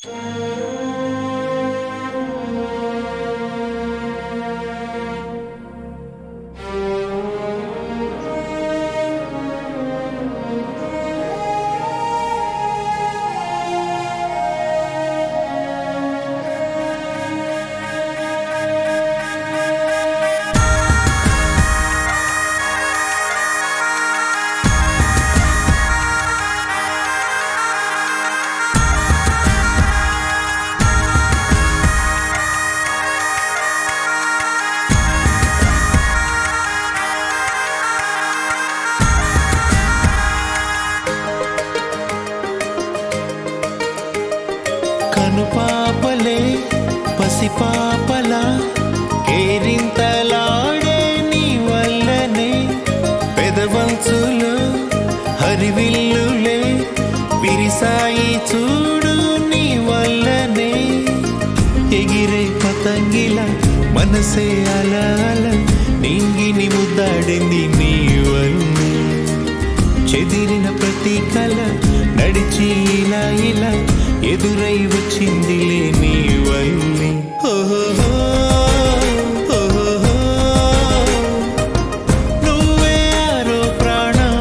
కనుపాపలే పసిపాపలా కేరింతలాడే నీ వల్లనే పెదవంచులు హరివిల్లులే విరిసాయి చూడు నీ వల్లనే ఎగిరే పతంగిల మనసే అలా అలా నింగిని ముద్దాడింది నీ వల్లే చెదిరిన ప్రతి కల నడిచి ఇలా ఇలా ఎదురై వచ్చిందిలే నీ వల్లే నువ్వే ఆరో ప్రాణం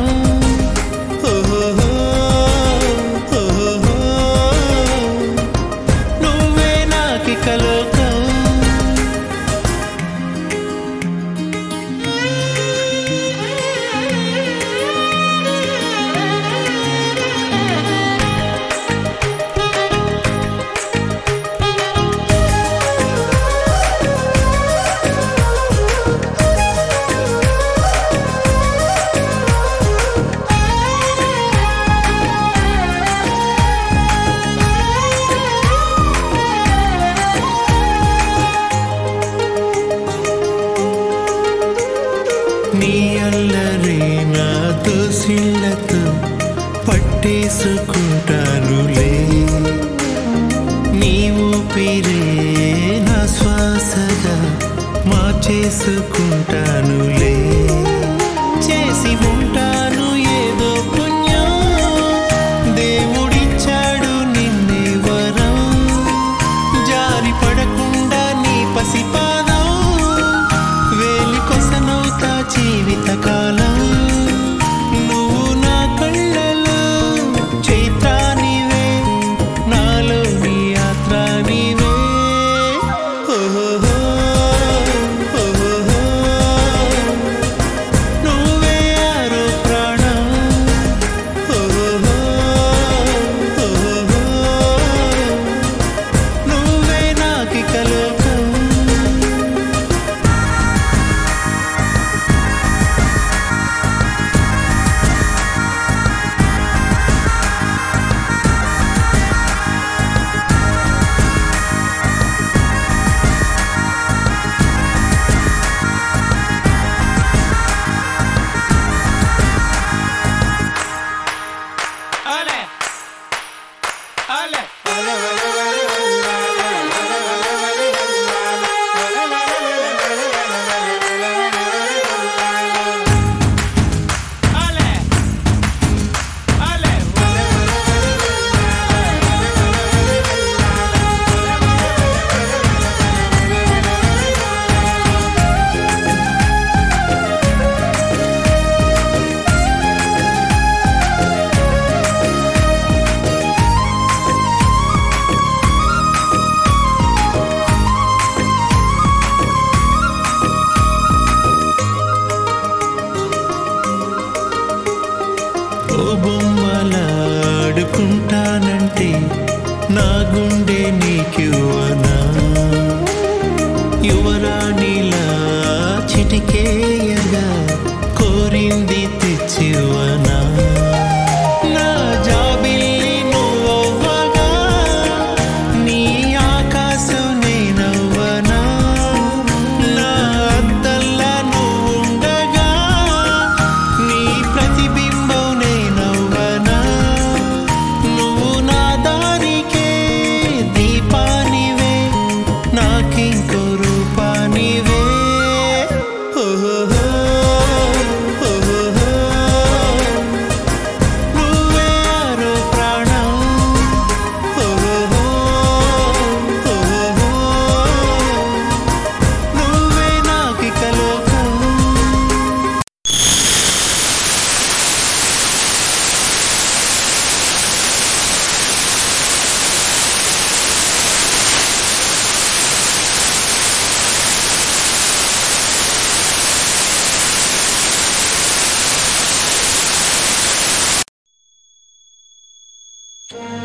నువ్వే నాకిక లోకం నీ అల్లరే నా దోసిళ్ళతో పట్టేసుకుంటానులే నీ ఊపిరే నా శ్వాసగా మార్చేసుకుంటానులే చేసి ఉంటాను ఏదో పుణ్యం దేవుడిచ్చాడు నిన్నే వరం జారి పడకుండా నీ పసిపాదం వేలికొసనవుతా జీవితకాలం నువ్వు నా కళ్ళలో చైత్రానివే నాలో నీ యాత్రానివే నువ్వే ఆరో ప్రాణం నువ్వే నాకిక లోకం ఓ బొమ్మలాడుకుంటానంటే నా గుండె నీకివ్వనా యువరాణిలా చిటికేయగా కోరింది తెచ్చివ్వనా నా జాబిల్లి నువ్వవ్వగా నీ ఆకాశం నేనవ్వనా నా అద్దల్లా నువ్వుండగా నీ ప్రతిబింబం నేనవ్వనా నువ్వు నా దారికే ఆ